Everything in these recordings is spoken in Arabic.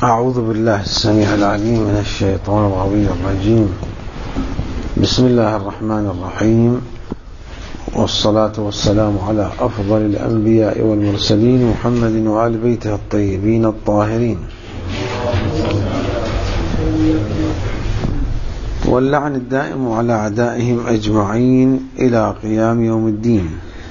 أعوذ بالله السميع العليم من الشيطان الغوي الرجيم. بسم الله الرحمن الرحيم، والصلاة والسلام على أفضل الأنبياء والمرسلين محمد وآل بيته الطيبين الطاهرين، واللعن الدائم على أعدائهم أجمعين إلى قيام يوم الدين.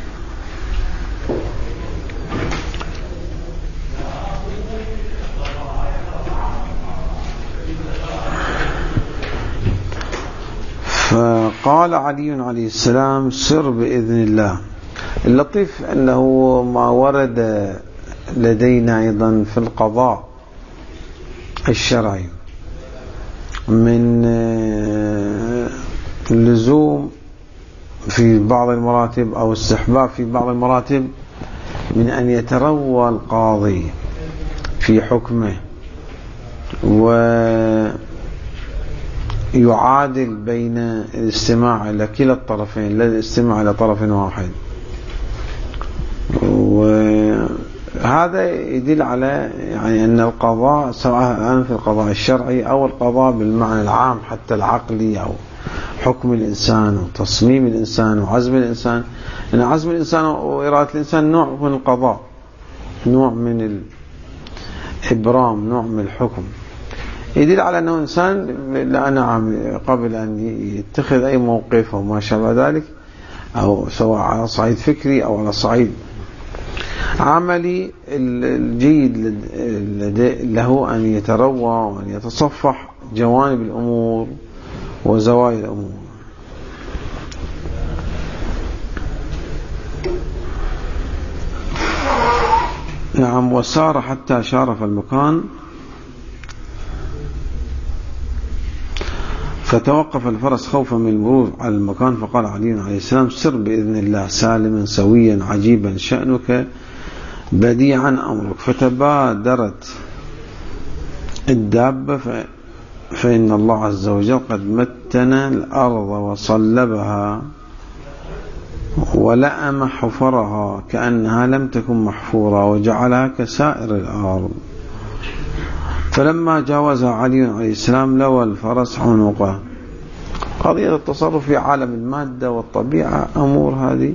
فقال علي عليه السلام: سر بإذن الله. اللطيف أنه ما ورد لدينا أيضا في القضاء الشرعي من اللزوم في بعض المراتب أو استحباب في بعض المراتب من أن يتروى القاضي في حكمه ويعادل بين الاستماع إلى كلا الطرفين لا الاستماع إلى طرف واحد. وهذا يدل على أن القضاء سواء في القضاء الشرعي أو القضاء بالمعنى العام حتى العقلي أو حكم الإنسان وتصميم الإنسان وعزم الإنسان، أن عزم الإنسان وإرادة الإنسان نوع من القضاء، نوع من الإبرام، نوع من الحكم، يدل على أنه إنسان لا نعم قبل أن يتخذ أي موقف أو ما شابه ذلك، أو سواء على صعيد فكري أو على صعيد عملي، الجيد له أن يتروى وأن يتصفح جوانب الأمور وزوايا الأمور. نعم. وسار حتى شارف المكان فتوقف الفرس خوفا من المرور على المكان، فقال علي عليه السلام: سر بإذن الله سالما سويا عجيبا شأنك بديعا أمرك. فتبادرت الدابة فإن الله عز وجل قد متن الأرض وصلبها ولأم حفرها كأنها لم تكن محفورة وجعلها كسائر الأرض. فلما جاوزها علي عليه السلام لوى الفرس عنقه. قضية التصرف في عالم المادة والطبيعة أمور هذه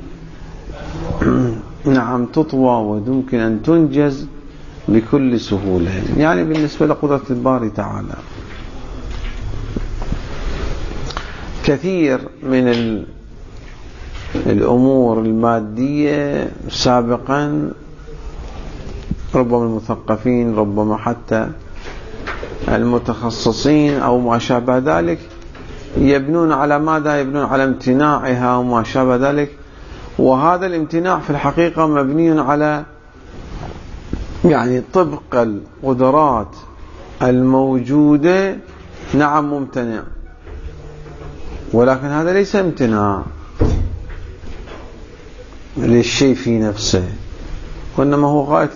نعم تطوى ويمكن أن تنجز بكل سهولة، يعني بالنسبة لقدرة الباري تعالى. كثير من الأمور المادية سابقا ربما المثقفين ربما حتى المتخصصين أو ما شابه ذلك يبنون على ماذا؟ يبنون على امتناعها وما شابه ذلك، وهذا الامتناع في الحقيقة مبني على يعني طبق القدرات الموجودة. نعم ممتنع، ولكن هذا ليس امتناع للشيء في نفسه، وإنما هو غاية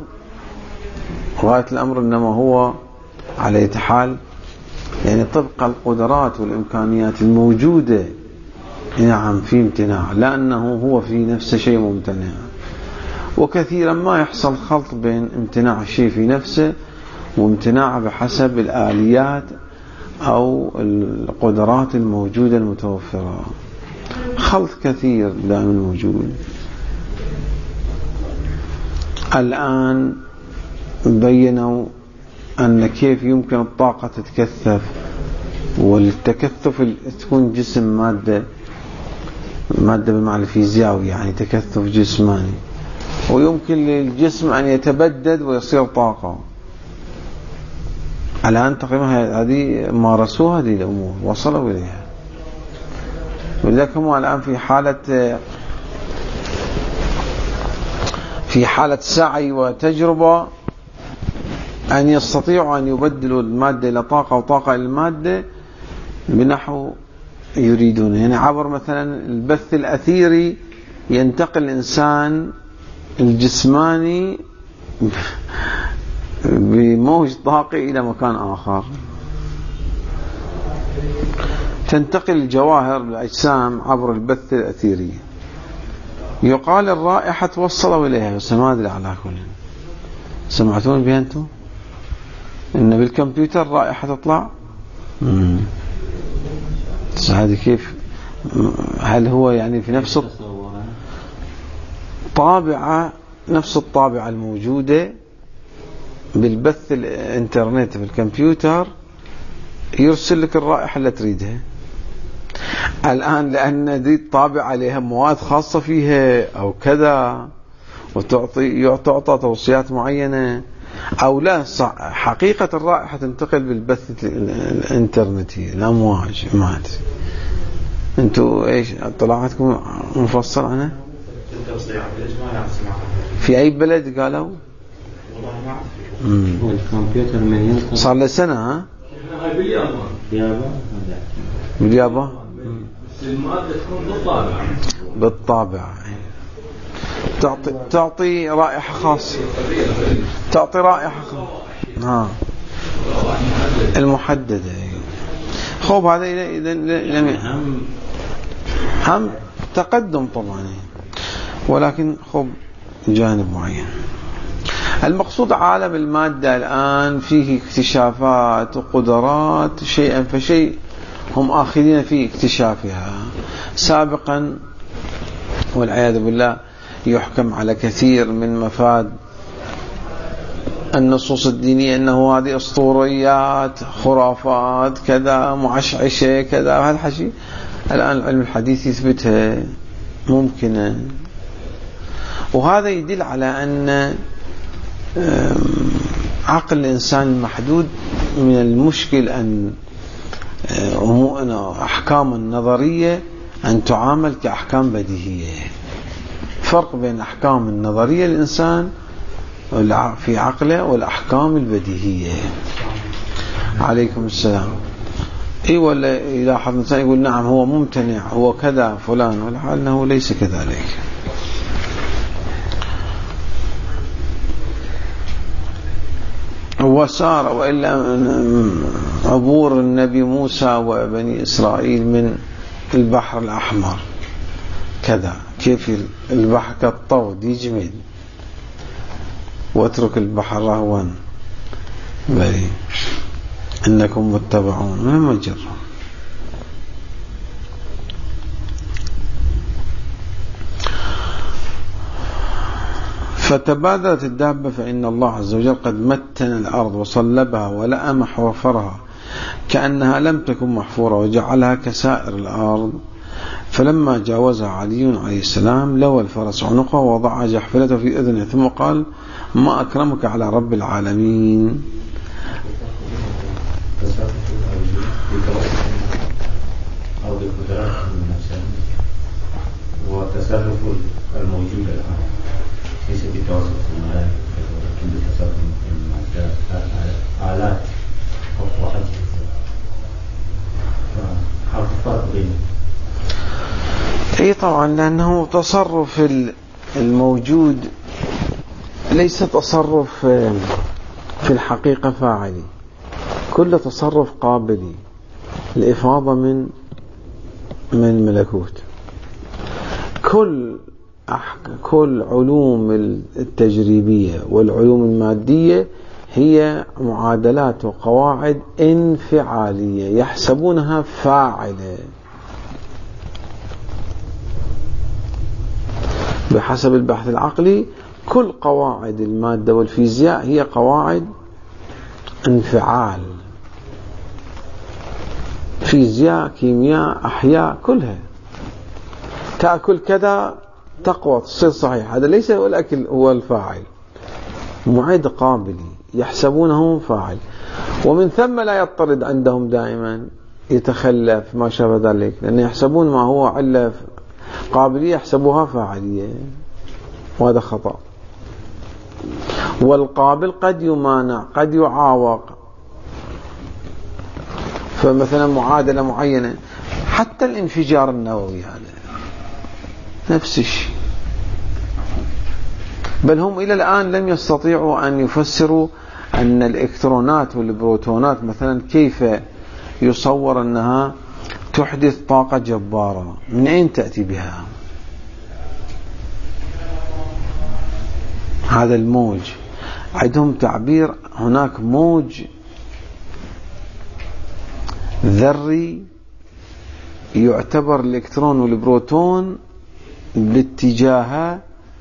الأمر إنما هو على أي حال يعني طبق القدرات والإمكانيات الموجودة. نعم في امتناع، لأنه هو في نفسه شيء ممتنع. وكثيرا ما يحصل خلط بين امتناع الشيء في نفسه وامتناع بحسب الآليات أو القدرات الموجودة المتوفرة، خلط كثير دائما موجود. الآن بينوا أن كيف يمكن الطاقة تتكثف، والتكثف تكون جسم مادة بالمعنى الفيزيائي، يعني تكثف جسماني، ويمكن للجسم أن يتبدد ويصير طاقة. الآن تقريبا هذه مارسوها هذه الأمور، وصلوا إليها. ولذلك هم الآن في حالة سعي وتجربة أن يستطيعوا أن يبدلوا المادة إلى طاقة وطاقة إلى المادة بنحو يريدون، يعني عبر مثلا البث الأثيري ينتقل الإنسان الجسماني بموج طاقي إلى مكان آخر، تنتقل الجواهر الأجسام عبر البث الأثيري. يقال الرائحة توصلوا إليها، بس ما أدري على كل. سمعتون بها أنتم؟ إن بالكمبيوتر رائحة تطلع. هذه كيف؟ هل هو يعني في نفس الطابعة، نفس الطابعة الموجودة بالبث الانترنت في الكمبيوتر يرسل لك الرائحة اللي تريدها الآن، لأن دي الطابعة عليها مواد خاصة فيها أو كذا، وتعطى توصيات معينة أو لا. حقيقة الرائحة تنتقل بالبث الانترنتي، الأمواج. مات أنتوا إيش طلعتكم مفصل عنها؟ في أي بلد قالوا؟ الكمبيوتر من صار له سنة. ها؟ باليابان. المادة تكون بالطابع تعطي رائحة خاصة، تعطي رائحة خاصة المحددة. خوب هذا إذا هم تقدم طبعا، ولكن خوب جانب معين. المقصود عالم المادة الآن فيه اكتشافات وقدرات، شيئا فشيء هم آخذين في اكتشافها. سابقا والعياذ بالله يحكم على كثير من مفاد النصوص الدينية أنه هذه أسطوريات، خرافات، كذا، معشعشة، كذا، هذا الحكي الآن العلم الحديث يثبتها ممكنة. وهذا يدل على أن عقل الإنسان المحدود من المشكل أن أحكام النظرية أن تعامل كأحكام بديهية. فرق بين أحكام النظرية الإنسان في عقله والأحكام البديهية. عليكم السلام. إيه ولا يلاحظ الإنسان يقول نعم هو ممتنع، هو كذا فلان، والحال أنه ليس كذلك. وسار وإلا عبور النبي موسى وبني إسرائيل من البحر الأحمر كذا، كيف البحر كالطود يجمد واترك البحر رهوا بل إنكم متبعون من مجرى. فتبادرت الدابة فإن الله عز وجل قد متن الأرض وصلبها ولأم حوفرها كأنها لم تكن محفورة وجعلها كسائر الأرض. فلما جاوزها علي عليه السلام لوى الفرس عنقه ووضع جحفلته في أذنه ثم قال ما أكرمك على رب العالمين. وتصرف الموجود الآن ليس بتوسط الملائكة ولكن بتصرف آلات وأجهزة. هذا الفرق بينهم. اي طبعا، لأنه تصرف الموجود ليس تصرف في الحقيقة فاعلي. كل تصرف قابلي الإفاضة من ملكوت. كل علوم التجريبية والعلوم المادية هي معادلات وقواعد انفعالية يحسبونها فاعلة بحسب البحث العقلي. كل قواعد المادة والفيزياء هي قواعد انفعال، فيزياء، كيمياء، أحياء، كلها تأكل كذا تقوى تصير صحيح. هذا ليس هو الأكل هو الفاعل، معد قابلي يحسبونه فاعل، ومن ثم لا يضطرد عندهم دائما يتخلف ما شابه ذلك، لأن يحسبون ما هو علة قابلية يحسبوها فاعلية، وهذا خطأ. والقابل قد يمانع، قد يعاوق. فمثلا معادلة معينة، حتى الانفجار النووي هذا نفس الشيء. بل هم إلى الآن لم يستطيعوا أن يفسروا أن الإلكترونات والبروتونات مثلا كيف يصور أنها تحدث طاقة جبارة، من أين تأتي بها؟ هذا الموج عندهم تعبير، هناك موج ذري يعتبر الإلكترون والبروتون باتجاه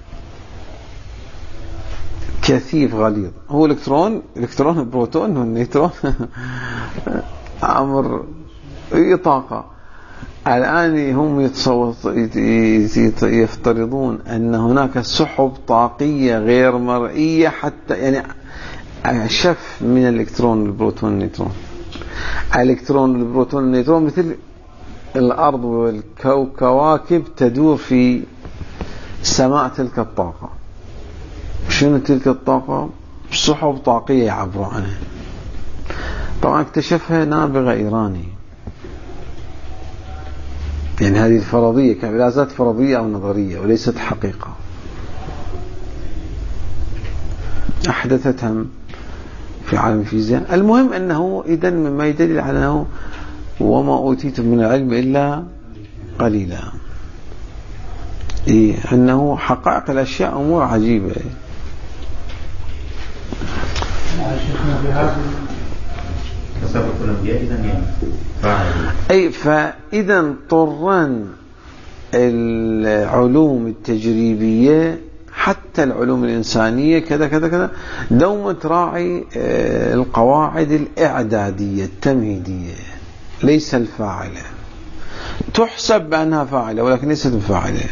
كثيف غليظ. هو الإلكترون البروتون والنيوترون أمر طاقة. الآن هم يفترضون أن هناك سحب طاقية غير مرئية، حتى يعني أشف من الإلكترون والبروتون والنيوترون. الإلكترون والبروتون والنيوترون مثل الأرض والكواكب تدور في سماء تلك الطاقة. شنو تلك الطاقة؟ سحب طاقية يعبروا عنها. طبعا اكتشفها نابغة إيراني. يعني هذه الفرضية لا زالت فرضية أو نظرية وليست حقيقة، أحدثتها في عالم الفيزياء. المهم أنه إذن مما يدل على أنه وما أوتيتم من العلم إلا قليلا. أنه حقائق الأشياء أمور عجيبة. أي فإذا اضطرن العلوم التجريبية حتى العلوم الإنسانية كذا كذا كذا دوما تراعي القواعد الإعدادية التمهيدية، ليس الفاعلة. تحسب بأنها فاعلة ولكن ليست فاعلة.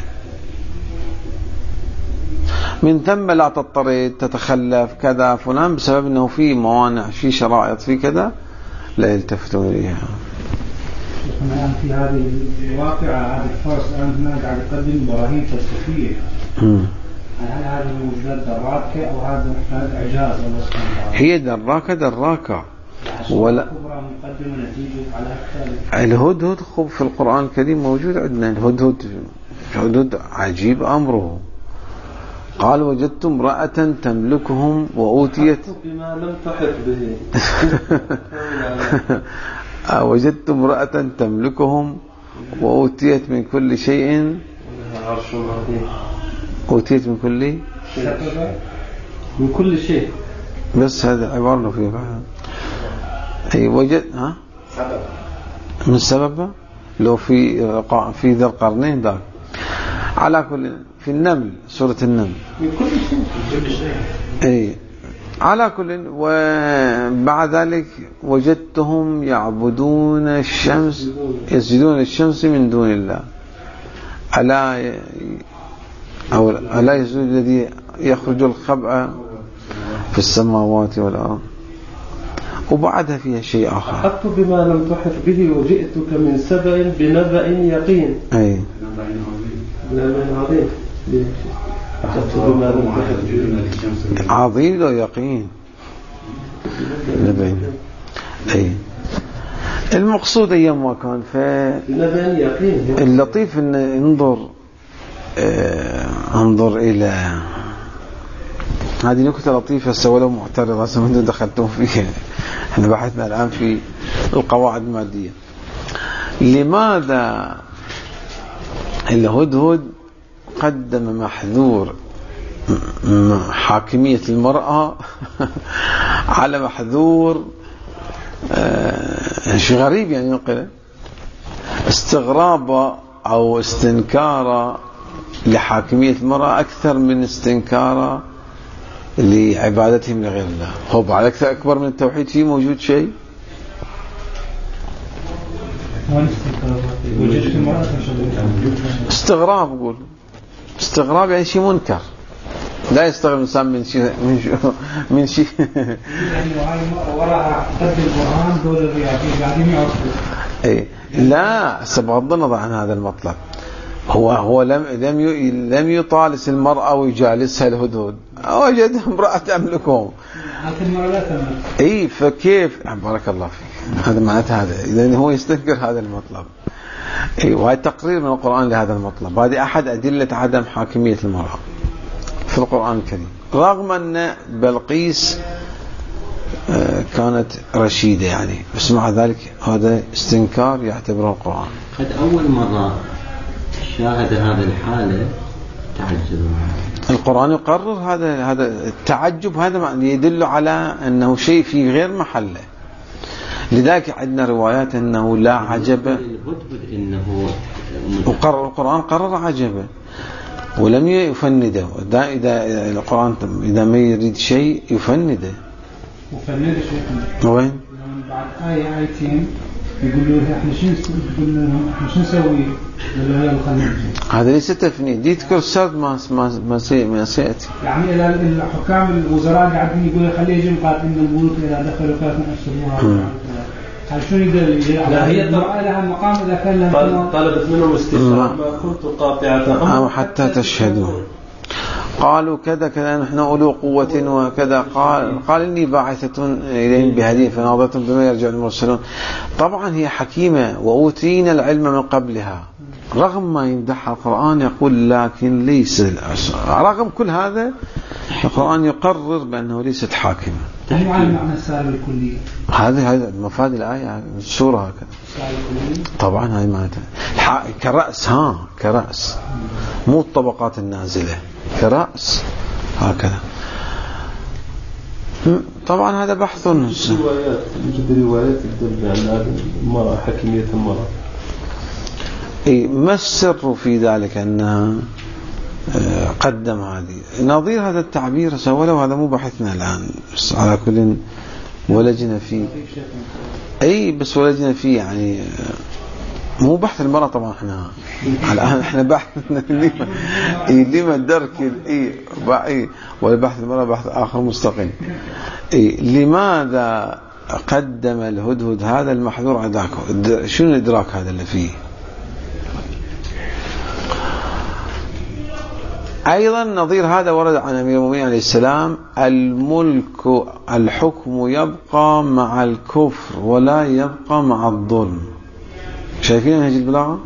من ثم لا تضطرد تتخلف كذا فلان بسبب أنه في موانع في شرائط في كذا لا يلتفتون إليها. الآن في هذه الواقعة هذه الفرص الآن هناك قاعد يقدم براهين فلسفية. هل هذه موجودات دراكة أو هذا إعجاز الله سبحانه وتعالى؟ هي دراكة ولا مقدمة نتيجة على أكثر. الهدهد في القرآن الكريم موجود عندنا. الهدهد عجيب أمره. قال وجدت امرأة تملكهم وأوتيت بما لم تحط به. وجدت امرأة تملكهم وأوتيت من كل شيء. أوتيت من كل شيء. بس هذا عبارة فيه بعد. أي وجد سبب من سببه لو في ذا القرنين ذاك. على كل في النمل سورة النمل من كل شيء. أي على كل. وبعد ذلك وجدتهم يعبدون الشمس يسجدون الشمس من دون الله. ألا يسجد الذي يخرج الخبأ في السماوات والأرض. وبعدها فيها شيء آخر. أحط بما لم تحط به وجئتك من سبأ بنبأ يقين. أي نبأ عظيم. أحط بما لم تحط به. عظيم لو يقين. نبأ. أي المقصود أيام ما كان نبأ يقين. اللطيف أن انظر إلى هذه نكتة لطيفة سولوا معترضة سمعتوا دخلتم فيها. احنا بحثنا الآن في القواعد المادية. لماذا الهدهد قدم محذور حاكمية المرأة على محذور شيء غريب يعني ينقل استغراب أو استنكار لحاكمية المرأة أكثر من استنكار لعبادتهم لغير الله. هو بعد أكبر من التوحيد فيه موجود شيء. استغراب قول استغراب يعني شيء منكر. لا يستغرب الإنسان من شيء يعني وراء قد القرآن دول الرياضيين قاعدين يعرفوا. إيه لا بغض النظر عن هذا المطلب. هو لم يطالس المرأة ويجالسها الهدهد. وجد امرأة تملكهم. اي فكيف بارك الله فيك. هذا معناته هذا اذا هو يستنكر هذا المطلب. اي وهي تقرير من القرآن لهذا المطلب. هذه احد ادلة عدم حاكمية المرأة في القرآن الكريم، رغم ان بلقيس كانت رشيدة يعني، بس مع ذلك هذا استنكار يعتبره القرآن. قد أول مرة شاهد هذه الحالة تعجب. القرآن يقرر هذا التعجب. هذا يدل على أنه شيء في غير محله. لذلك عندنا روايات أنه لا عجب، الهدهد إنه وقرر القرآن قرر عجبه ولم يفنده. إذا القرآن إذا ما يريد شيء يفنده. وفنده شيء وين؟ بعد آيتين يقولوا احنا شو نسوي؟ هذا ليس تفنيد، دي تذكر السرد ما سيأتي. يعني الحكام الوزراء قاعدين يقولوا خليه يجي مقاتلين الملوك إذا دخلوا كانوا يحسبوها. هل شو يقدر؟ لا هي لها مقام إذا كان لها طلبت منهم استفهام ما كنت قاطعة أو حتى تشهدوا. قالوا كذا كذا نحن أولو قوة وكذا. قال إني باعثة إليهم بهدية فناظرة بما يرجع المرسلون. طبعا هي حكيمة وأوتينا العلم من قبلها، رغم ما يمدحها القرآن يقول لكن ليس، رغم كل هذا القرآن يقرر بأنه ليست حاكمة. مو على المعنى السالب الكلي. هذا مفاد الآية السورة هكذا. طبعا هاي معناتها كرأس، كرأس مو الطبقات النازلة، كرأس هكذا. طبعا هذا بحث. يوجد روايات تدل على المرأة، حكمية المرأة. ما السر في ذلك أنها قدم هذه نظير هذا التعبير سوله، وهذا مو بحثنا الآن، بس على كل ولجنا فيه. بس ولجنا فيه يعني مو بحث المرأة طبعا. الآن احنا بحثنا لما الدرك ولا بحث المرأة بحث آخر مستقل. لماذا قدم الهدهد هذا المحذور على ذاك؟ شنو الإدراك هذا اللي فيه؟ أيضا نظير هذا ورد عن أمير المؤمنين عليه السلام: الملك الحكم يبقى مع الكفر ولا يبقى مع الظلم. شايفين نهج البلاغة؟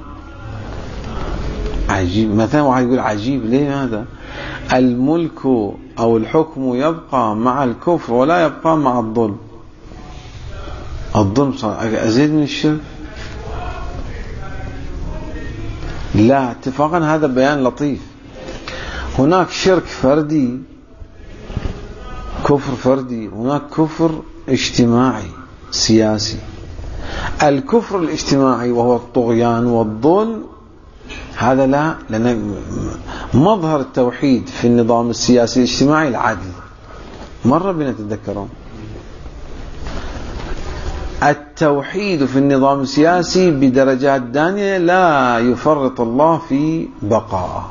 عجيب. مثلا واحد يقول عجيب ليه هذا؟ الملك أو الحكم يبقى مع الكفر ولا يبقى مع الظلم. الظلم صار أزيد من الشرك؟ لا، اتفاقا هذا بيان لطيف. هناك شرك فردي، كفر فردي، هناك كفر اجتماعي سياسي. الكفر الاجتماعي وهو الطغيان والظلم هذا لا، لأن مظهر التوحيد في النظام السياسي الاجتماعي العدل. مرة بنا تتذكرون التوحيد في النظام السياسي بدرجات دانية لا يفرط الله في بقائه.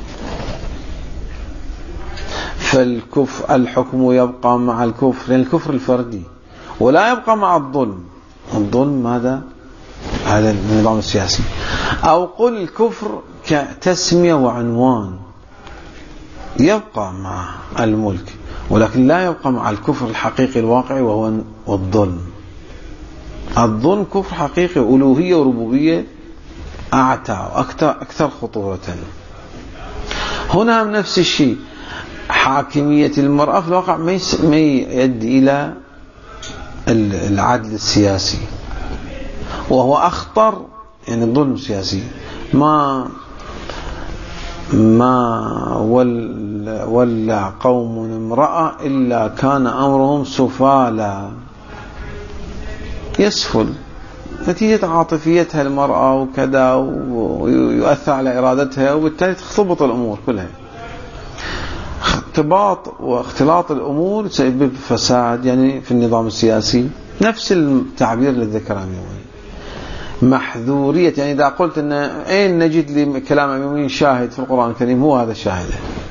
فالكفر الحكم يبقى مع الكفر، لأن الكفر الفردي، ولا يبقى مع الظلم. الظلم هذا النظام السياسي. أو قل الكفر كتسمية وعنوان يبقى مع الملك، ولكن لا يبقى مع الكفر الحقيقي الواقعي وهو الظلم. الظلم كفر حقيقي، ألوهية وربوبية أعتى أكثر خطورة. هنا نفس الشيء، حاكمية المرأة في الواقع ما يؤدي إلى العدل السياسي، وهو أخطر، يعني الظلم السياسي. ما ولا قوم امرأة إلا كان أمرهم سفالا، يسفل نتيجة عاطفيتها المرأة وكذا، ويؤثر على إرادتها، وبالتالي تختلط الأمور كلها. اختباط واختلاط الأمور يسبب فساد يعني في النظام السياسي. نفس التعبير اللي ذكره أمير محذورية. يعني إذا قلت أن أين نجد لي كلام أمير شاهد في القرآن الكريم، هو هذا الشاهد.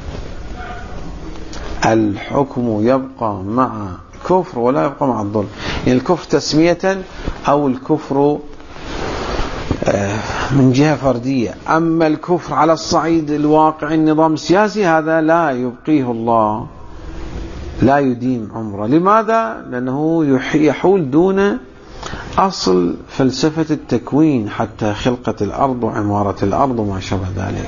الحكم يبقى مع كفر ولا يبقى مع الظلم. يعني الكفر تسمية أو الكفر من جهة فردية. أما الكفر على الصعيد الواقع النظام السياسي هذا لا يبقيه الله، لا يديم عمره. لماذا؟ لأنه يحول دون أصل فلسفة التكوين، حتى خلقة الأرض وعمارة الأرض وما شابه ذلك.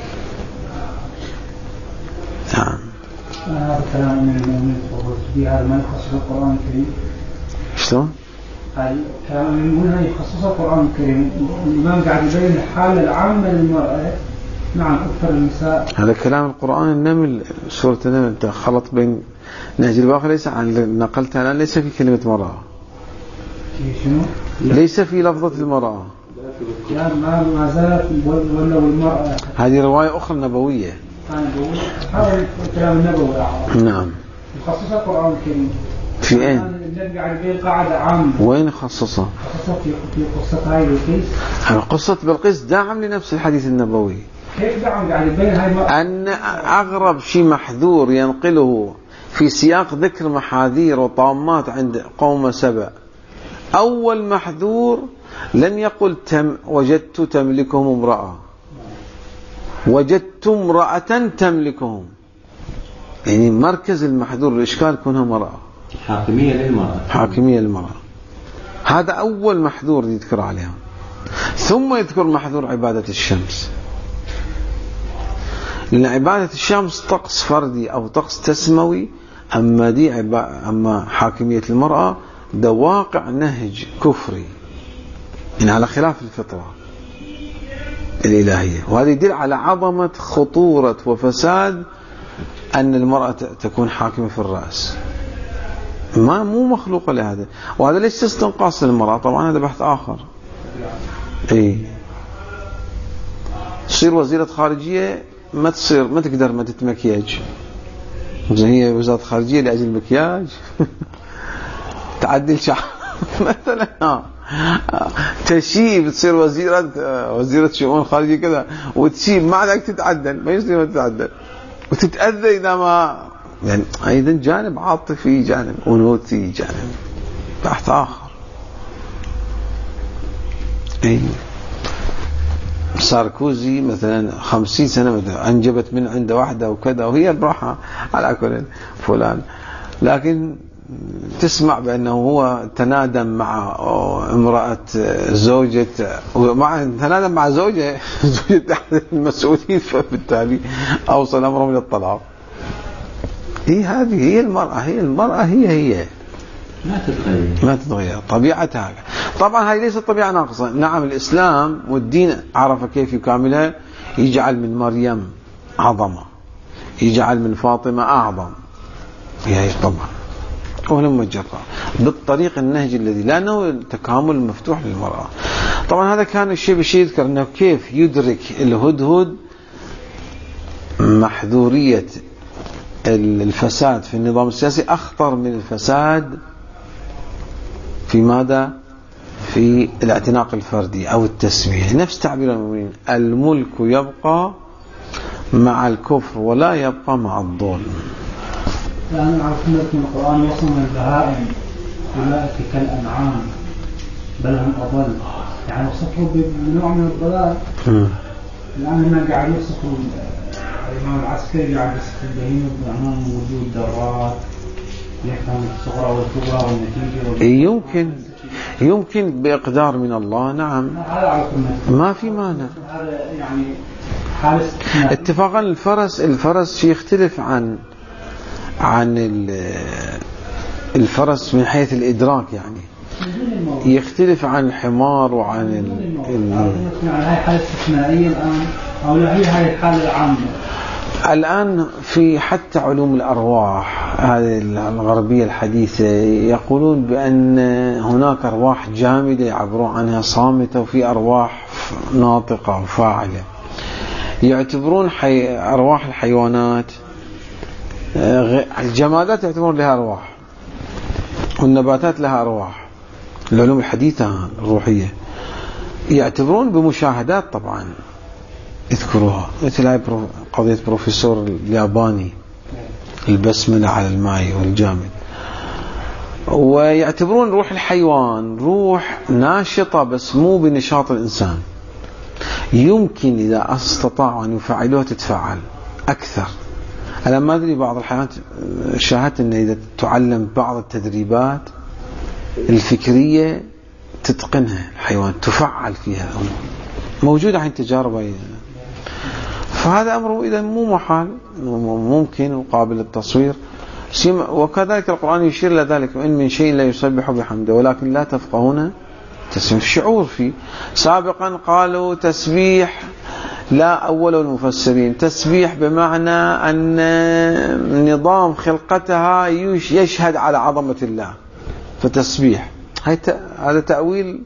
نعم. هذا كلام من المؤمن هذا ما يخصص القرآن الكريم. شلون؟ هاي كلام من المؤمن يخصص القرآن الكريم. الإمام قاعد يبين الحالة العامة للمرأة. نعم أكثر النساء. هذا كلام القرآن النمل، سورة النمل. أنت خلط بين نهج البلاغة، ليس عن نقلتها الآن، ليس في كلمة مرأة. شنو؟ ليس في لفظة المرأة، يعني ما زالت ولا والمرأة. هذه رواية أخرى نبوية. هذا الكلام النبوي. نعم. مخصص القرآن الكريم. في أين؟ النبي قاعد يبين قاعدة عامة. وين خصصها؟ خصصها في قصة هاي بلقيس. قصة بلقيس داعم لنفس الحديث النبوي. كيف داعم قاعد يبين هاي أن أغرب شيء محذور ينقله في سياق ذكر محاذير وطامات عند قوم سبأ. أول محذور لم يقل وجدت تملكهم امرأة، وجدت امرأة تملكهم، يعني مركز المحذور الإشكال كونها مرأة، حاكمية للمرأة. حاكمية للمرأة. هذا أول محذور يذكر عليها. ثم يذكر محذور عبادة الشمس، لأن عبادة الشمس طقس فردي أو طقس تسموي، أما حاكمية المرأة ده واقع نهج كفري، يعني على خلاف الفطرة الإلهية. وهذا يدل على عظمة خطورة وفساد أن المرأة تكون حاكمة في الرأس، مو مخلوقة لهذا. وهذا ليس استنقاص للمرأة طبعا، هذا بحث آخر. تصير وزيرة خارجية ما تقدر ما تتمكياج، هي وزارة خارجية لأجل المكياج تعدل شعر مثلا، تشيب تصير وزيرة شؤون خارجية كذا وتشيب، ما عندك تتعدل، ما يصير ما تتعدل وتتأذى إذا ما، يعني أيضا جانب عاطفي، جانب أنوثي، جانب بحث آخر. ساركوزي مثلا 50 سنة مثلا أنجبت من عنده واحدة وكذا، وهي براحة على كل فلان، لكن تسمع بأنه هو تنادم مع امرأة زوجة، تنادم مع زوجة أحد المسؤولين، فبالتالي أوصل أمره من الطلاق. هذه هي المرأة، هي ما تتغير طبيعتها. طبعا هذه ليست طبيعة ناقصة. نعم الإسلام والدين عرف كيف يكاملها، يجعل من مريم عظمة، يجعل من فاطمة أعظم، هي طبعا ولم مجرى بالطريق النهج الذي لأنه تكامل مفتوح للمرأة. طبعا هذا كان الشيء بشيء يذكر أنه كيف يدرك الهدهد محذورية الفساد في النظام السياسي أخطر من الفساد في ماذا؟ في الاعتناق الفردي أو التسمية. نفس تعبير المؤمنين، الملك يبقى مع الكفر ولا يبقى مع الظلم. لأن عرفنا من القرآن وصم البهائم أولئك كالأنعام بل هم أضل، يعني وصفوا بنوع من الضلال. الآن هنا قاعد يوصفوا الإمام العسكري قاعد يوصف البهيمة بأمام وجود ذرات يفهم الصغرى والكبرى والنتيجة يمكن بإقدار من الله. نعم ما في مانع. هذا يعني حالة اتفاقا الفرس يختلف عن الفرس من حيث الإدراك، يعني يختلف عن الحمار وعن هاي حالة استثنائية الآن أو لا هي الحالة العامة الآن في حتى علوم الأرواح هذه الغربية الحديثة يقولون بأن هناك أرواح جامدة يعبرون عنها صامتة، وفي أرواح ناطقة وفاعلة. يعتبرون أرواح الحيوانات، الجمادات يعتبرون لها أرواح، والنباتات لها أرواح. العلوم الحديثة الروحية يعتبرون بمشاهدات طبعا يذكروها، مثل قضية بروفيسور الياباني البسملة على الماء والجامد. ويعتبرون روح الحيوان روح ناشطة بس مو بنشاط الإنسان، يمكن إذا استطاعوا أن يفعلوها تتفعل أكثر. أنا ما أدري بعض الحيوانات شاهدت أن إذا تعلم بعض التدريبات الفكرية تتقنها الحيوان، تفعل فيها موجودة عن تجارب. فهذا أمر إذا مو محال، ممكن وقابل للتصوير. وكذلك القرآن يشير إلى ذلك، وإن من شيء لا يسبح بحمده ولكن لا تفقهون تسبيح. الشعور فيه. سابقا قالوا تسبيح، لا أول المفسرين تسبيح بمعنى أن نظام خلقتها يشهد على عظمة الله فتسبيح. هذا تأويل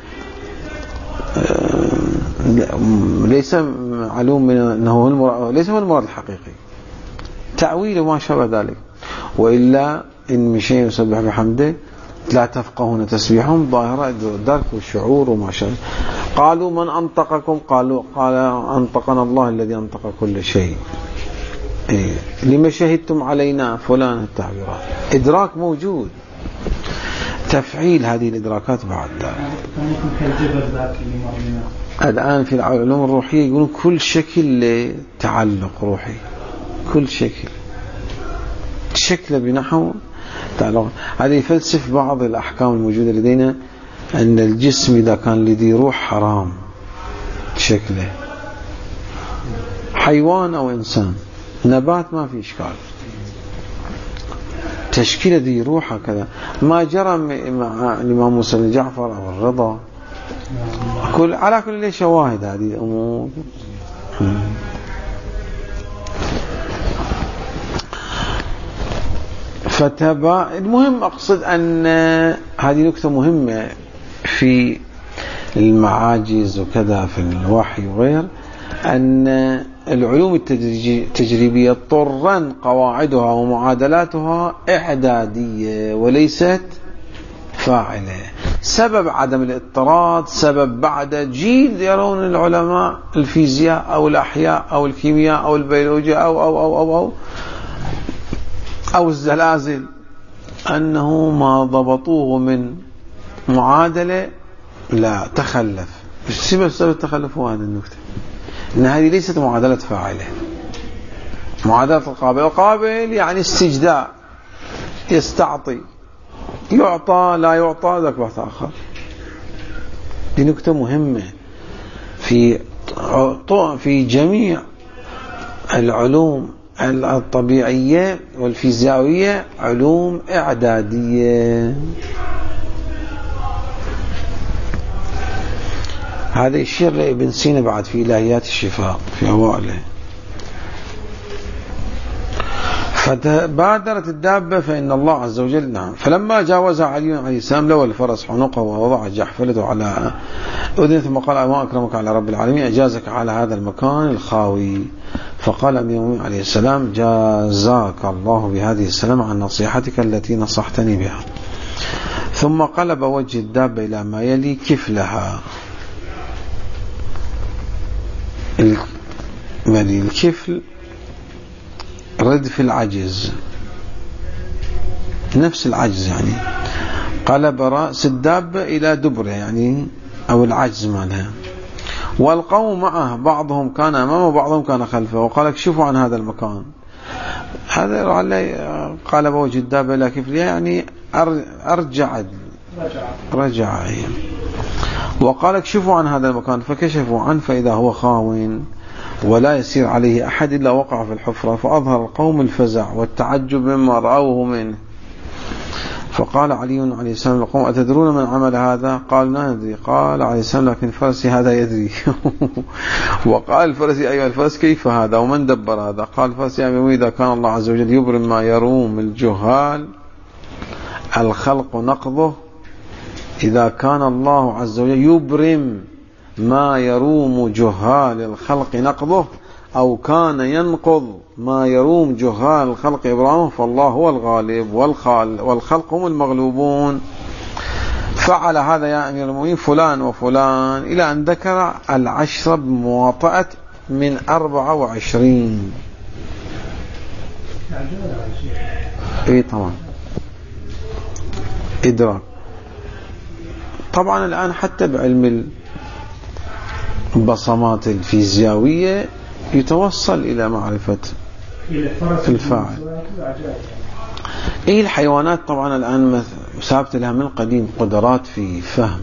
ليس معلوم من أنه ليس هو المراد الحقيقي، تأويل وما شابه ذلك. وإلا إن من شيء يسبح بحمده لا تفقهون تسبيحهم ظاهرة الدرك والشعور وما شابه. قالوا من أنطقكم؟ قال أنطقنا الله الذي أنطق كل شيء. لما شهدتم علينا؟ فلان التعبيرات. إدراك موجود، تفعيل هذه الإدراكات بعد ذلك. الآن في العلوم الروحية يقولون كل شكل لتعلق روحي، كل شكل بنحو تعلق. هذه يفلسف بعض الأحكام الموجودة لدينا أن الجسم إذا كان لذي روح حرام شكله، حيوان أو إنسان، نبات ما في إشكال، تشكيل ذي روح هكذا. ما جرى مع الإمام موسى بن جعفر أو الرضا، على كل شواهد هذه الأمور. المهم أقصد أن هذه نكتة مهمة في المعاجز وكذا في الوحي وغير، أن العلوم التجريبية طرا قواعدها ومعادلاتها إعدادية وليست فاعلة. سبب عدم الاضطراد سبب بعد جيل يرون العلماء الفيزياء أو الأحياء أو الكيمياء أو البيولوجيا أو الزلازل أنه ما ضبطوه من معادلة لا تخلف. سبب التخلف هو هذا النكتة، إن هذه ليست معادلة فاعلة. معادلة القابل يعني استجداء، يستعطي، يعطى لا يعطى، ذاك بحث آخر. دي نكتة مهمة في جميع العلوم الطبيعية والفيزيائية، علوم إعدادية. هذا يشير لابن سينا بعد في إلهيات الشفاء في أوائله. فتبادرت الدابة فإن الله عز وجل نعم. فلما جاوز علي عليه السلام لوى الفرس حنقه ووضع جحفلته على أذنه ثم قال ما أكرمك على رب العالمين أجازك على هذا المكان الخاوي. فقال أمير المؤمنين عليه السلام جازاك الله بهذه السلامة عن نصيحتك التي نصحتني بها. ثم قلب وجه الدابة إلى ما يلي كفلها. الكفل ردف العجز، نفس العجز يعني. قلب رأس الدابة إلى دبره يعني أو العجز مالها. والقوم معه بعضهم كان أمامه وبعضهم كان خلفه. وقال اكشفوا عن هذا المكان. هذا قلب وجه الدابة إلى كفلها يعني رجع. وقال اكشفوا عن هذا المكان. فكشفوا عنه فإذا هو خاوٍ ولا يسير عليه أحد إلا وقع في الحفرة. فأظهر القوم الفزع والتعجب مما رأوه منه. فقال علي عليه السلام للقوم أتدرون من عمل هذا؟ قال لا ندري. قال عليه السلام لكن فرسي هذا يدري. وقال الفرسي أيها الفرس كيف هذا ومن دبر هذا؟ قال الفرسي إذا كان الله عز وجل يبرم ما يروم الجهال الخلق نقضه. إذا كان الله عز وجل يبرم ما يروم جهال الخلق نقضه أو كان ينقض ما يروم جهال الخلق إبرامه فالله هو الغالب والخلق هم المغلوبون. فعل هذا يا أمير المؤمنين فلان وفلان إلى أن ذكر 10 بمواطأة من 24. طبعا إدراك. طبعا الآن حتى بعلم البصمات الفيزيائية يتوصل إلى معرفة الفاعل. الحيوانات طبعا الآن ثابت لها من قديم قدرات في فهم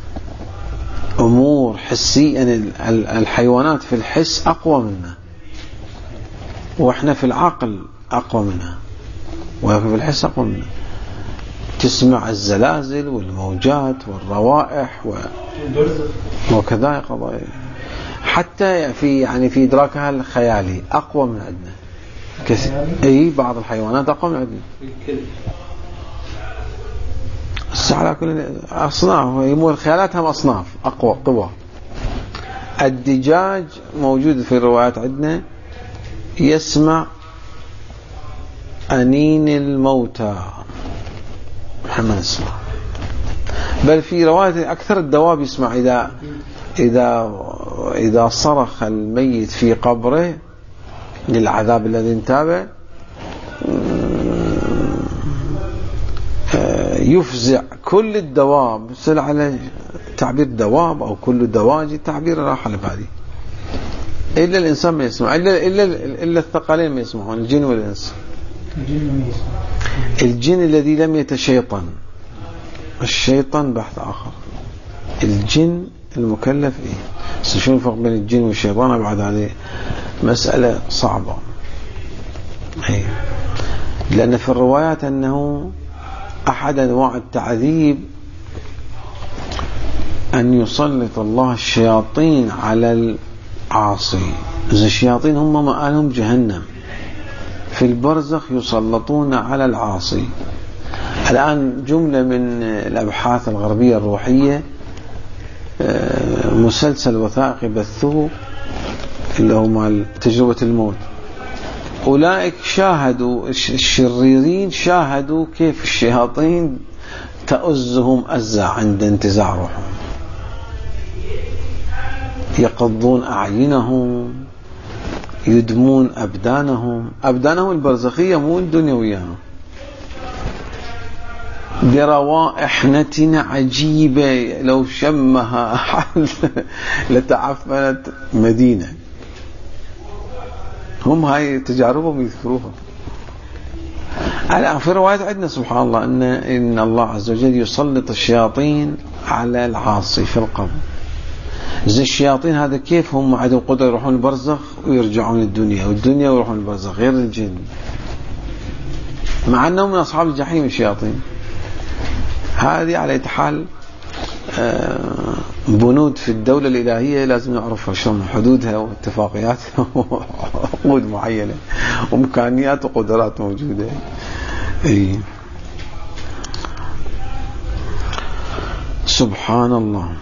أمور حسية. يعني الحيوانات في الحس أقوى منا، وإحنا في العقل أقوى منها، وفي الحس أقوى منا. تسمع الزلازل والموجات والروائح وكذا قضايا. حتى في إدراكها الخيالي أقوى من عندنا. بعض الحيوانات أقوى من عندنا. بس على كل أصناف، يمول خيالاتهم أصناف أقوى قوى. الدجاج موجود في الروايات عندنا يسمع أنين الموتى، محمد اسمع. بل في رواية أكثر الدواب يسمع إذا صرخ الميت في قبره للعذاب الذي انتابه يفزع كل الدواب. سأل على تعبير دواب أو كل الدواجي، تعبير راح على بالي. إلا الإنسان ما يسمع، إلا الثقلين ما يسمعون، الجن والإنس. الجن الذي لم يتشيطن، الشيطان بحث آخر. الجن المكلف بس شو الفرق بين الجن والشيطان؟ بعد هذه مسألة صعبة. لأن في الروايات أنه أحد أنواع التعذيب أن يسلط الله الشياطين على العاصي. إذا الشياطين هم مآلهم جهنم، في البرزخ يسلطون على العاصي. الآن جملة من الأبحاث الغربية الروحية، مسلسل وثائقي بثوه اللي هو مال تجربة الموت. أولئك شاهدوا، الشريرين شاهدوا كيف الشياطين تأزهم أزة عند انتزاع روحهم، يقضون أعينهم، يدمون أبدانهم البرزخية مو الدنيوية، بروائح نتنة عجيبة لو شمها أحد لتعفنت مدينة. هم هاي تجاربهم يذكروها. الآن في روايات عندنا سبحان الله إن الله عز وجل يسلط الشياطين على العاصي في القبر. زي الشياطين هذا كيف هم عندهم قدرة يروحون البرزخ ويرجعون الدنيا، والدنيا ويروحون البرزخ، غير الجن، مع أنهم من أصحاب الجحيم الشياطين. هذه على حال بنود في الدولة الإلهية لازم نعرفها، شلون حدودها واتفاقياتها وعقود معينة وإمكانيات وقدرات موجودة. سبحان الله.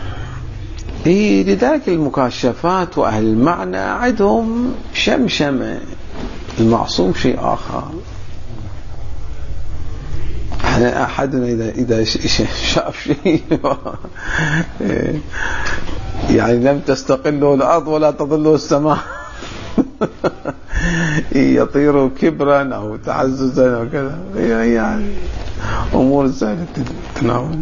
لذلك المكاشفات وأهل المعنى عندهم شمشمة، المعصوم شيء آخر. أحدنا إذا شاف شيء يعني لم تستقله الأرض ولا تظله السماء يطير كبرا أو تعززا أو كذا، يعني أمور سهلة تتناول.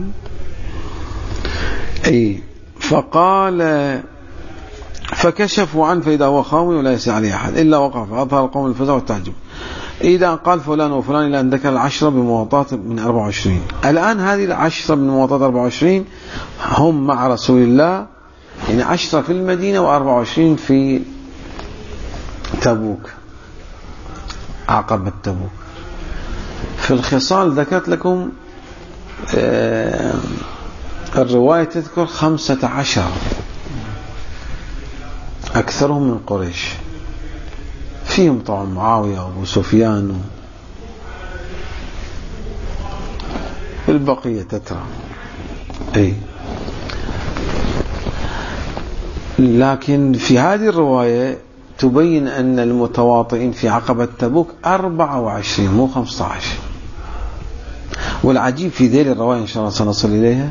فقال فكشفوا عنه فإذا هو خاوي وليس عليه أحد إلا وقع، فأظهر القوم الفزع والتعجب. إذا قال فلان وفلان إلى أن ذكر 10 بمواطات من 24. الآن هذه 10 من مواطات 24 هم مع رسول الله، يعني 10 في المدينة و24 في تبوك، عقبة تبوك. في الخصال ذكرت لكم الرواية تذكر 15 أكثرهم من قريش، فيهم طبعا معاوية وأبو سفيان البقية تترى. لكن في هذه الرواية تبين أن المتواطئين في عقبة تبوك 24 مو 15. والعجيب في ذيل الرواية إن شاء الله سنصل إليها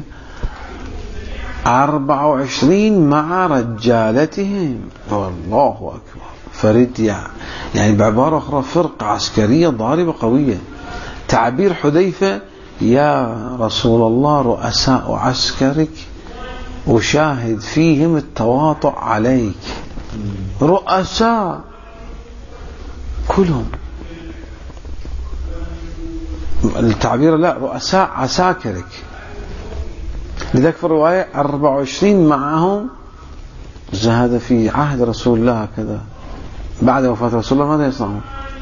24 مع رجالتهم. والله أكبر. فرد يعني بعبارة أخرى فرقة عسكرية ضاربة قوية. تعبير حذيفة يا رسول الله رؤساء عسكرك وشاهد فيهم التواطؤ عليك. رؤساء كلهم، التعبير لا رؤساء عساكرك. لذلك في الرواية 24 معهم. هذا في عهد رسول الله كذا، بعد وفاة رسول الله ماذا يصنعون؟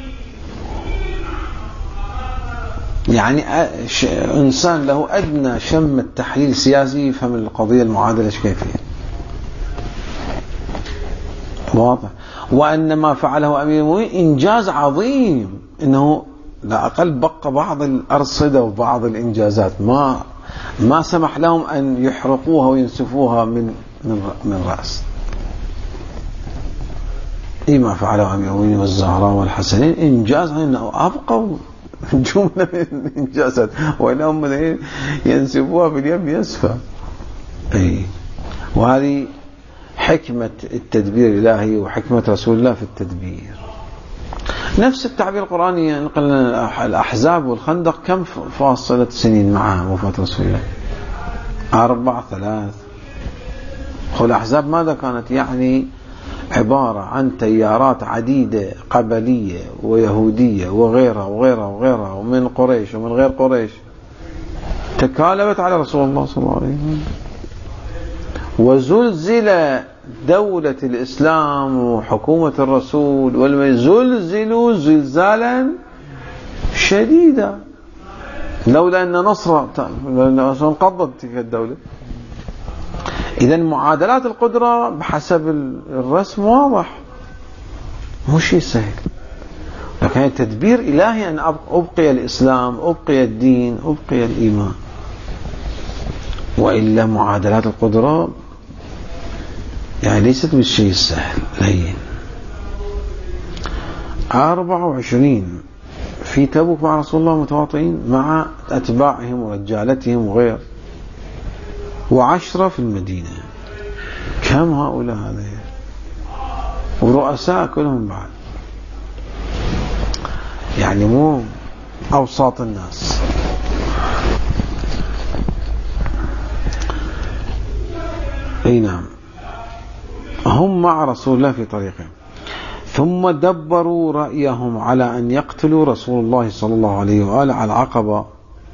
يعني إنسان له أدنى شم التحليل سياسي يفهم القضية المعادلة كيفية. واضح. وأن ما فعله أمير المؤمنين إنجاز عظيم، إنه لا أقل بقى بعض الأرصدة وبعض الإنجازات ما ما سمح لهم أن يحرقوها وينسفوها من رأس. ما فعله أمير المؤمنين والزهراء والحسنين إنجاز أنه أبقوا جملة من الإنجازات، وإلا هم ينسفوها في اليم يسفى. وهذه حكمة التدبير الإلهي وحكمة رسول الله في التدبير. نفس التعبير القرآني، نقلنا الأحزاب والخندق كم فاصلة سنين مع وفاة رسول الله؟ 4 3. والأحزاب ماذا كانت؟ يعني عبارة عن تيارات عديدة قبلية ويهودية وغيرها وغيرها وغيرها، ومن قريش ومن غير قريش، تكالبت على رسول الله صلى الله عليه وسلم. وزلزل دولة الإسلام وحكومة الرسول والمزلزلوا زلزالا شديدا، لولا أن نصر انقضت تلك الدولة. إذن معادلات القدرة بحسب الرسم واضح، مو شيء سهل، لكن تدبير إلهي أن أبقي الإسلام، أبقي الدين، أبقي الإيمان. وإلا معادلات القدرة يعني ليست بالشيء السهل لين. 24 في تبوك مع رسول الله متواطئين مع أتباعهم ورجالتهم وغير، و10 في المدينة. كم هؤلاء هذا؟ ورؤساء كلهم بعد، يعني مو أوساط الناس. نعم، هم مع رسول الله في طريقهم. ثم دبروا رأيهم على أن يقتلوا رسول الله صلى الله عليه وآله على العقبة،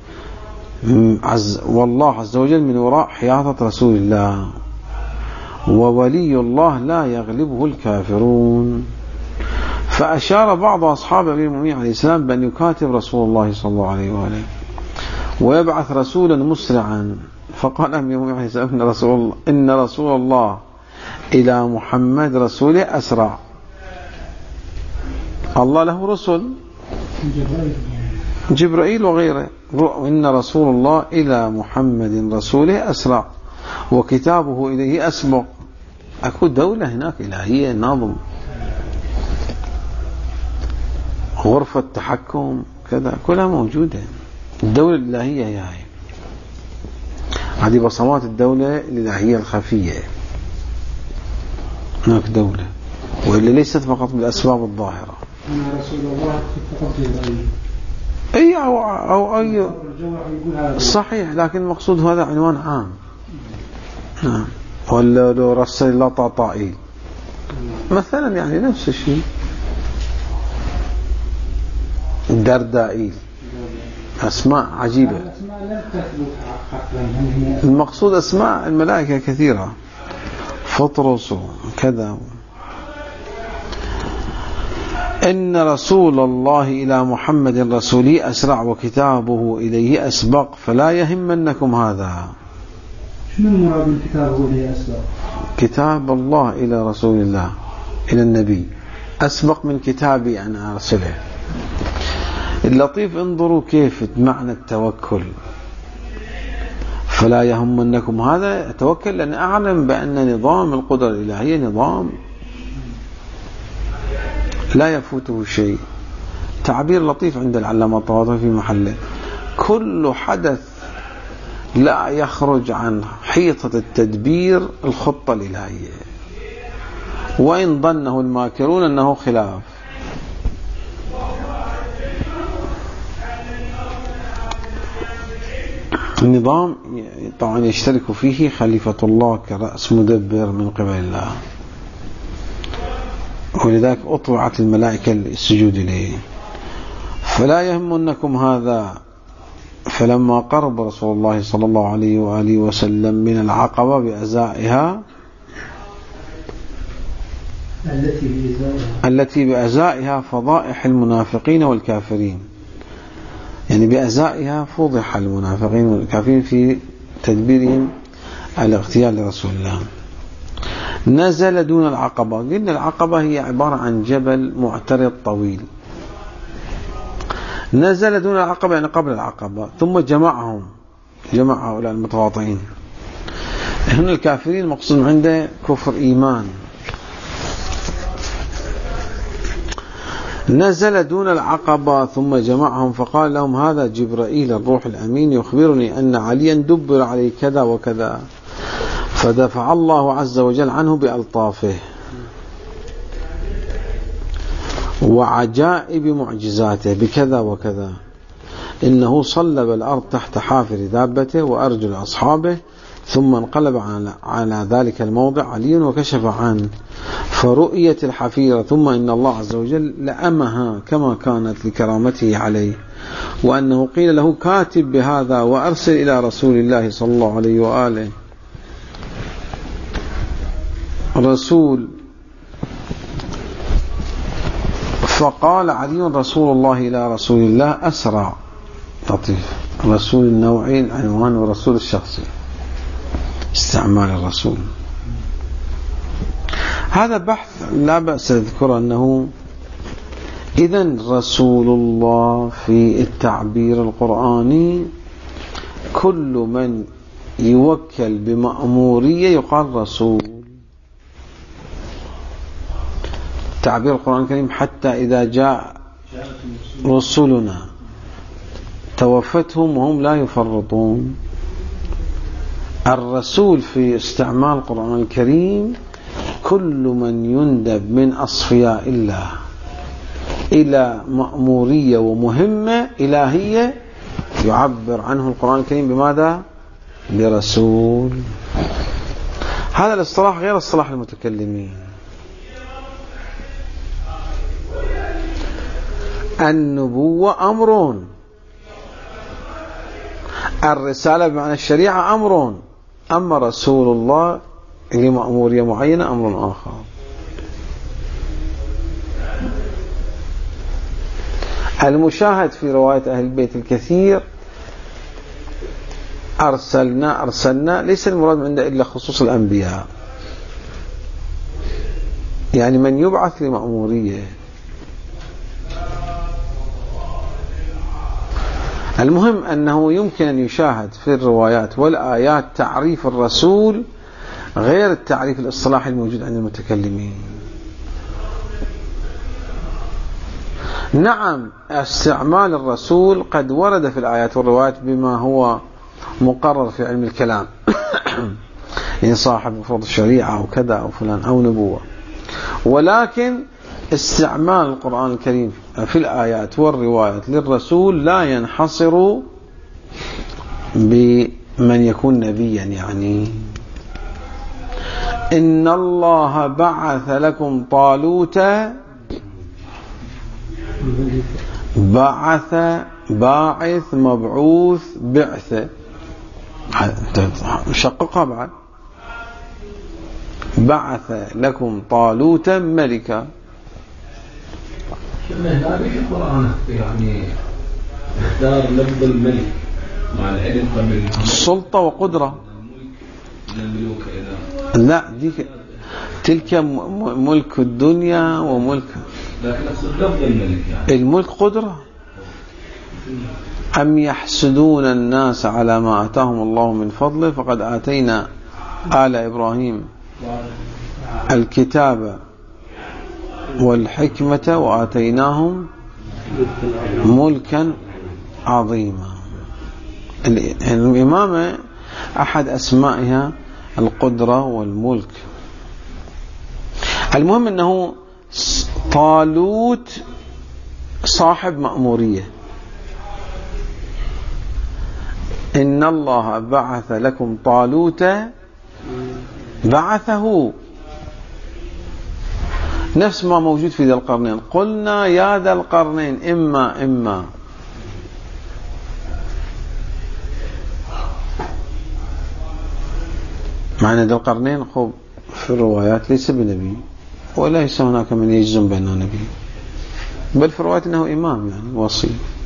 والله عز وجل من وراء حياطة رسول الله، وولي الله لا يغلبه الكافرون. فأشار بعض أصحاب أمير المؤمنين عليه السلام بأن يكاتب رسول الله صلى الله عليه وآله ويبعث رسولا مسرعا. فقال أمير المؤمنين عليه السلام إن رسول الله إلى محمد رسوله أسرع. الله له رسل، جبرائيل وغيره. إن رسول الله إلى محمد رسوله أسرع وكتابه إليه أسبق. أكو دولة هناك إلهية، نظم، غرفة تحكم، كذا كلها موجودة. الدولة الإلهية هي هذه بصمات الدولة الإلهية الخفية. هناك دولة، وإلا ليست فقط بالأسباب الظاهرة. رسول الله فقط جبرائيل. أي صحيح، لكن المقصود هذا عنوان عام. نعم. ولا لو رسل الله طائيل مثلا، يعني نفس الشيء. دردائيل، أسماء عجيبة. المقصود أسماء الملائكة كثيرة، فطرس وكذا. إن رسول الله إلى محمد رسوله أسرع وكتابه إليه أسبق فلا يهمنكم هذا. شنو المراد من كتابه إليه أسبق؟ كتاب الله إلى رسول الله، إلى النبي، أسبق من كتابي أنا أرسله. اللطيف انظروا كيف معنى التوكل. فلا يهمنكم هذا، أتوكل لأن أعلم بأن نظام القدرة الإلهية نظام لا يفوته شيء. تعبير لطيف عند العلامة الطباطبائي في محله. كل حدث لا يخرج عن حيطة التدبير الخطة الإلهية، وإن ظنه الماكرون أنه خلاف. النظام طبعا يشترك فيه خليفة الله كرأس مدبر من قبل الله، ولذلك أطوعت الملائكة السجود إليه. فلا يهمنكم هذا. فلما قرب رسول الله صلى الله عليه وآله وسلم من العقبة بأزائها التي بأزائها فضائح المنافقين والكافرين، يعني بأزائها فضح المنافقين والكافرين في تدبيرهم الاغتيال لرسول الله. نزل دون العقبة. قلنا العقبة هي عبارة عن جبل معترض طويل. نزل دون العقبة يعني قبل العقبة، ثم جمعهم جمع هؤلاء المتواطئين. هنا الكافرين مقصود عنده كفر إيمان. نزل دون العقبة ثم جمعهم فقال لهم هذا جبرائيل الروح الأمين يخبرني أن عليا دبر عليه كذا وكذا، فدفع الله عز وجل عنه بألطافه وعجائب معجزاته بكذا وكذا، إنه صلب الأرض تحت حافر دابته وأرجل أصحابه، ثم انقلب على ذلك الموضع علي وكشف عنه فرؤيت الحفيرة، ثم إن الله عز وجل لأمها كما كانت لكرامته عليه، وأنه قيل له كاتب بهذا وأرسل إلى رسول الله صلى الله عليه وآله رسول، فقال علي رسول الله إلى رسول الله أسرع. لطيف. رسول النوعين عنوان ورسول الشخصي، استعمال الرسول. هذا بحث لا بأس أذكر أنه إذن رسول الله في التعبير القرآني كل من يوكل بمأمورية يقال رسول. تعبير القرآن الكريم حتى إذا جاء رسلنا توفتهم وهم لا يفرطون. الرسول في استعمال القرآن الكريم كل من يندب من أصفياء الله إلى مأمورية ومهمة إلهية يعبر عنه القرآن الكريم بماذا؟ برسول. هذا الاصطلاح غير اصطلاح المتكلمين. النبوة أمر، الرسالة بمعنى الشريعة أمر، أما رسول الله لمأمورية معينة أمر آخر. المشاهد في رواية أهل البيت الكثير أرسلنا ليس المراد من عنده إلا خصوص الأنبياء، يعني من يبعث لمأمورية. المهم أنه يمكن أن يشاهد في الروايات والآيات تعريف الرسول غير التعريف الاصطلاحي الموجود عند المتكلمين. نعم استعمال الرسول قد ورد في الآيات والروايات بما هو مقرر في علم الكلام يعني صاحب مفروض الشريعة أو كذا أو فلان أو نبوة، ولكن استعمال القرآن الكريم في الآيات والروايات للرسول لا ينحصر بمن يكون نبيا. يعني إن الله بعث لكم طالوت، بعث باعث مبعوث بعث، شققها بعد، بعث لكم طالوت ملكا. لا في القرآن يعني اختار لفظ الملك مع العلم قبل السلطة وقدرة. لا ديك تلك ملك الدنيا وملك، لكن لفظ الملك يعني الملك قدرة. أم يحسدون الناس على ما آتاهم الله من فضله فقد آتينا آل إبراهيم الكتاب والحكمة وآتيناهم ملكا عظيما. الإمامة أحد أسمائها القدرة والملك. المهم أنه طالوت صاحب مأمورية. إن الله بعث لكم طالوت، بعثه نفس ما موجود في ذا القرنين. قلنا يا ذا القرنين إما معنى ذا القرنين خب في الروايات ليس بنبي وليس هناك من يجزم بأنه نبي، بل في الروايات أنه إمام يعني وصي.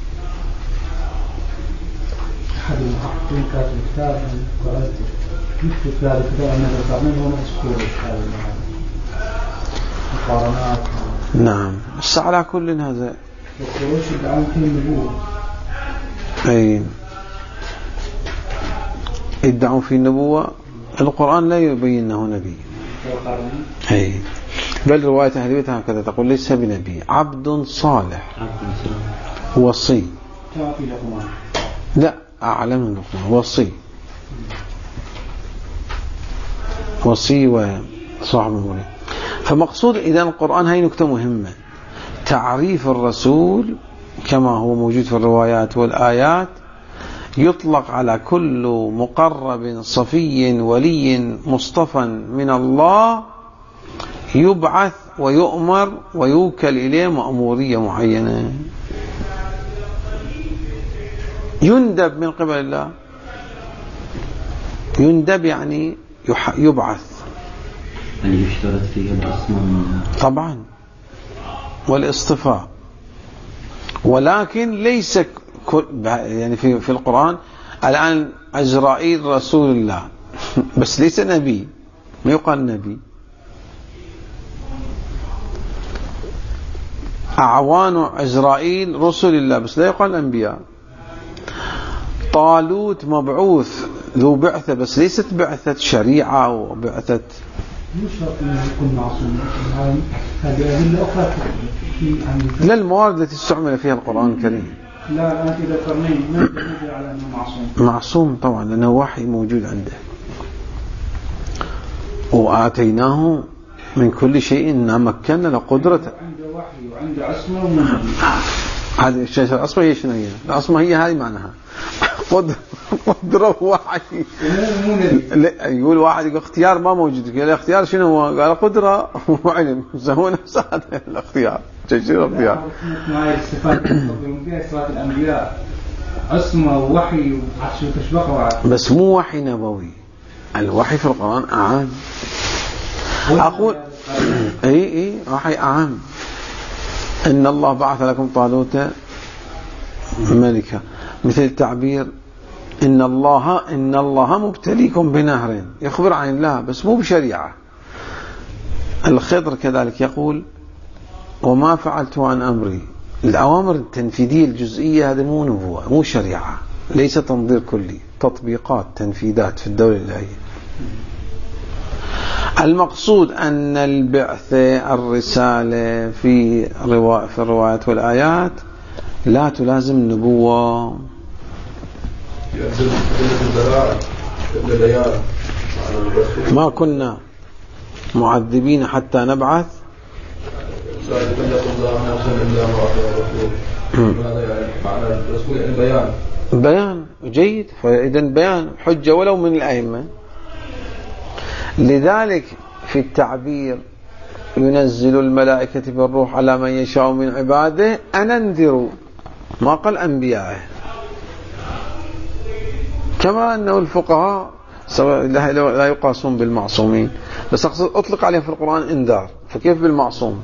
أحد المحققين كاتب كتاب قرأت مثل في هذا الكتاب أن ذا القرنين هو مذكور في هذا المقارنات. نعم بس على كل هذا ويشهد عن كل نبوة. أي يدعون في النبوة، القرآن لا يبين أنه نبي. بل رواية أهل البيت هكذا تقول: ليس بنبي، عبد صالح وصي. لا، أعلى من لقمان، وصي وصاحب المولى. فمقصود إذا القرآن هاي نكتة مهمة، تعريف الرسول كما هو موجود في الروايات والآيات يطلق على كل مقرب صفي ولي مصطفى من الله يبعث ويؤمر ويوكل إليه مأمورية معينة، يندب من قبل الله. يندب يعني يبعث، يعني يشترط فيه الأسماء طبعا والاصطفاء، ولكن ليس يعني في القرآن الآن عزرائيل رسول الله بس ليس نبي، ما يقال نبي. أعوان عزرائيل رسل الله بس لا يقال أنبياء. طالوت مبعوث ذو بعثة بس ليست بعثة شريعة وبعثة. مش شرط انه يكون معصوم، هذه أدلة أخرى لا، الموارد التي استعمل فيها القرآن الكريم. لا، أنت ذكرني ما يدل على أنه معصوم. معصوم طبعا لأنه وحي موجود عنده، وآتيناه من كل شيء مكنا له قدرة. عنده وحي وعنده عصمة ومنهج. هذه الشيء العصمة هي شنو هي؟ العصمة هي هذه معناها قدرة وحي. يقول واحد يقول اختيار ما موجود، قال الاختيار شنو هو؟ قال قدرة وعلم، هو نفس هذا الاختيار. شنو الاختيار؟ ما صفات صفات الأنبياء، عصمة ووحي وتشبهه، بس مو وحي نبوي. الوحي في القرآن أعام. أقول اي وحي أعام. إن الله بعث لكم طالوت ملكا، مثل التعبير إن الله مبتليكم بنهر، يخبر عن الله بس مو بشريعة. الخضر كذلك يقول وما فعلت عن أمري. الأوامر التنفيذية الجزئية هذا مو نبوة، مو شريعة، ليس تنظير كلي، تطبيقات تنفيذات في الدولة الإلهية. المقصود أن البعثة الرسالة في الروايات والآيات لا تلازم النبوة. ما كنا معذبين حتى نبعث. بيان جيد، فإذا بيان حجة ولو من الأئمة. لذلك في التعبير ينزل الملائكة بالروح على من يشاء من عباده أن أنذروا، ما قال أنبياءه. كما أنه الفقهاء لا يقاسون بالمعصومين، بس أقصد أطلق عليهم في القرآن إنذار، فكيف بالمعصوم؟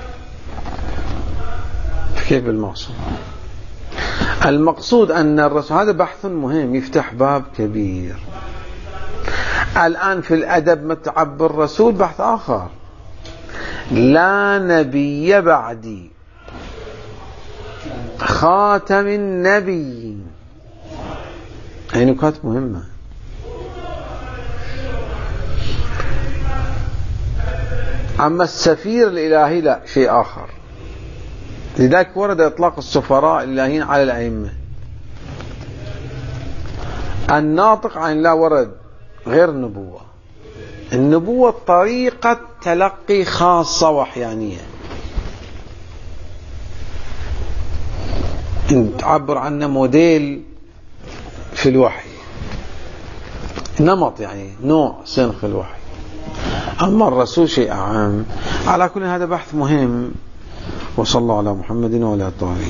المقصود أن الرسول، هذا بحث مهم يفتح باب كبير. الآن في الأدب متعب الرسول بحث آخر، لا نبي بعدي خاتم النبي، هي نكات مهمة. أما السفير الإلهي لا، شيء آخر. لذلك ورد إطلاق السفراء الإلهيين على الأئمة. الناطق عن الله ورد غير النبوة. النبوة طريقة تلقي خاصة وحيانية، تعبر عنه موديل في الوحي، نمط يعني نوع سنخ الوحي. أما الرسول شيء عام. على كل هذا بحث مهم. وصلى الله على محمد وعلى آله.